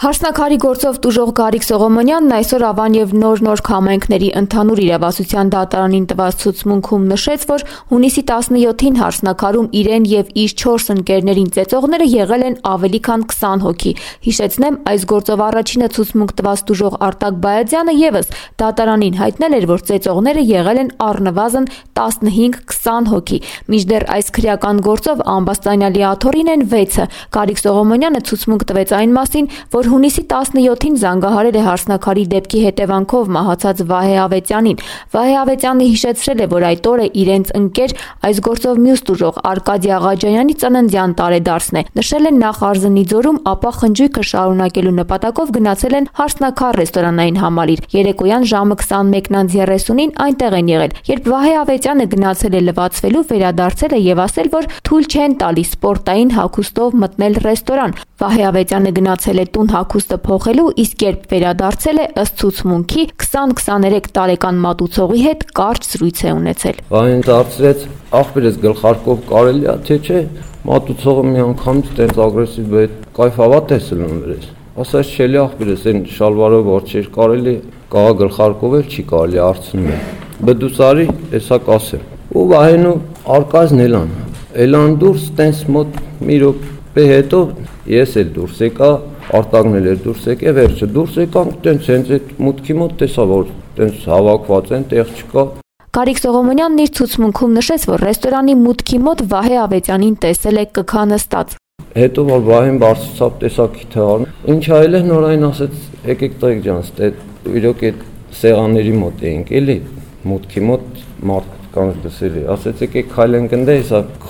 Հարսնաքարի գործով տուժող Գարիկ Սողոմոնյանն այսօր Ավան եւ նոր քամայնքների ընդհանուր իրավասության դատարանին տված ցուցմունքում նշեց, որ հունիսի 17-ին Հարսնաքարում իրեն եւ իր 4 ընկերներին ծեծողները եղել են ավելի քան 20 հոգի։ Հիշեցնեմ, այս գործով առաջինը ցուցմունք տված տուժող Արտակ Բայազյանը եւս դատարանին հայտնել էր, որ ծեծողները եղել են առնվազն 15-20 հոգի։ Մինչդեռ այս քրեական գործով ամբաստանյալի աթոռին են 6-ը։ Գարիկ Սողոմոնյանը ցուցմունք տվեց այն մասին, որ հունիսի 17-ին զանգահարել է Հարսնաքարի դեպքի հետևանքով մահացած Վահե Ավետյանին։ Վահե Ավետյանը հիշեցրել է, որ այդ օրը իրենց ընկեր այս գործով մյուս տուժող Արկադիա Ղաջանյանի ծննդյան տարեդարձն է։ Նշել են նախ Արզնի ձորում, ապա խնջույքը շարունակելու նպատակով գնացել են Հարսնաքար ռեստորանային համալիր։ Երեկոյան ժամը 21:30-ին այնտեղ են եղել։ Երբ Վահե Ավետյանը գնացել է լվացվելու, վերադարձել է եւ ասել, որ թույլ չեն տալիս սպորտային հագուստով մտնել ռեստորան։ Վահե Ավետյանը գնացել է տուն հագուստը փոխելու, իսկ երբ վերադարձել է, ըստ ցուցմունքի 20-23 տարեկան մատուցողի հետ կարճ զրույց է ունեցել։ Վահեն դարձրեց, աղբերս գլխարկով կարելի է, թե չէ, մատուցողը մի անգամ տենց ագրեսիվ է, կայֆավա տեսել ունես։ Ասաց չէ, աղբերս այն շալվարով որ չէր կարելի, կաղա գլխարկով էլ չի կարելի արցնել։ Բդուսարի, հեսա կասեմ։ Ու Վահեն ու Արկազն էլան դուրս տենց մոտ մի րոպե հետո ես էլ դուրս եկա, Արտակն էլ էր դուրս եկե, վերջը դուրս եկանք, տենց հենց այդ մուտքի մոտ տեսա, որ տենց հավաքված են, տեղ չկա։ Գարիկ Սողոմոնյանն իր ցուցմունքում նշեց, որ ռեստորանի մուտքի մոտ Վահե Ավետյանին տեսել է կքանստած։ Հետո որ Վահեն բարձրացավ տեսակի թղարն, ինչ այլ է նորային ասեց, եկեք տղեկ ջան, իրոք այդ սեղանների մոտ էինք, էլի մուտքի մոտ մարդ կանց դսել է, ասեց եկեք քայլենք ընդ հեսա